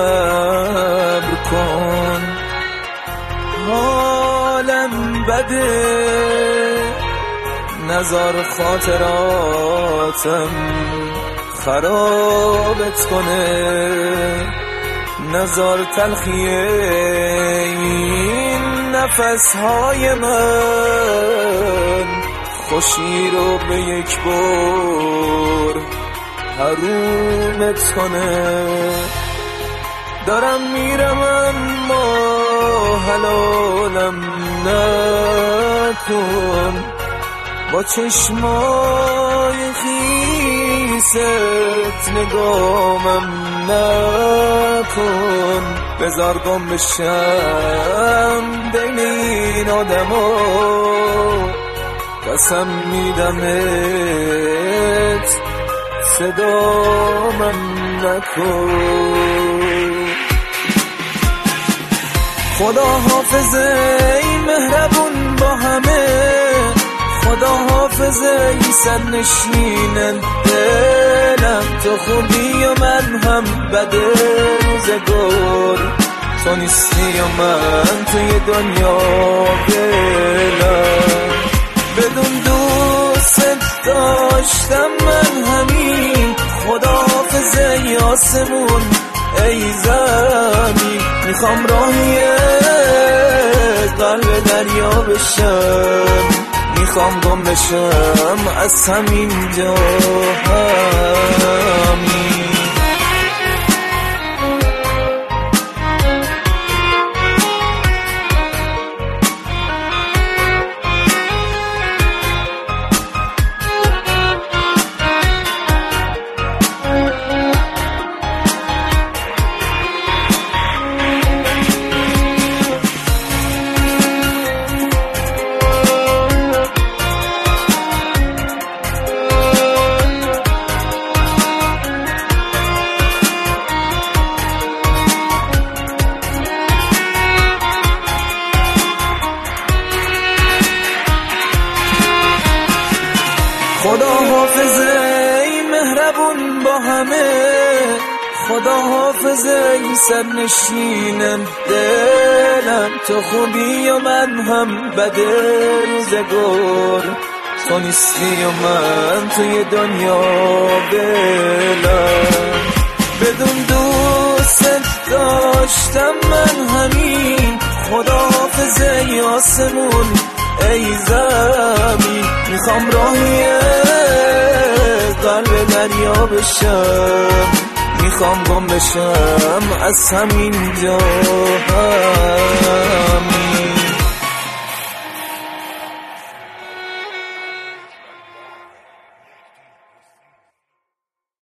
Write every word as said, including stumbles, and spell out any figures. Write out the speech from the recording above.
صبر کن، حالم بده، نذار خاطراتم خرابت کنه، نذار تلخی این نفسهای من خوشی رو به یک بار حرومت کنه. دارم میرم اما حلالم نکن، با چشمای خیست نگامم نکن، بذار گم بشم بین این آدما، قسم میدمت صدامم نکن. خدا حافظ ای مهربون با همه، خدا حافظ ای سرنشین دلم، تو خوبی و من هم بده روزگار، تو نیستی و من توی دنیا دلم، بدون دوست داشتم من همین، خدا حافظ ای آسمون ای زمین، میخوام راهی قلب دریا بشم، میخوام گم بشم از همین جا همین. خدا حافظ ای مهربون با همه، خدا حافظ ای سرنشینم دلم، تو خوبی و من هم بده روزگار، تو نیستی و من توی دنیا دلم، بدون دوست داشتم من همین، خدا حافظ ای آسمون ای زمین، میخوام راهی قلب دریا بشم، میخوام گم بشم از همین جا همین.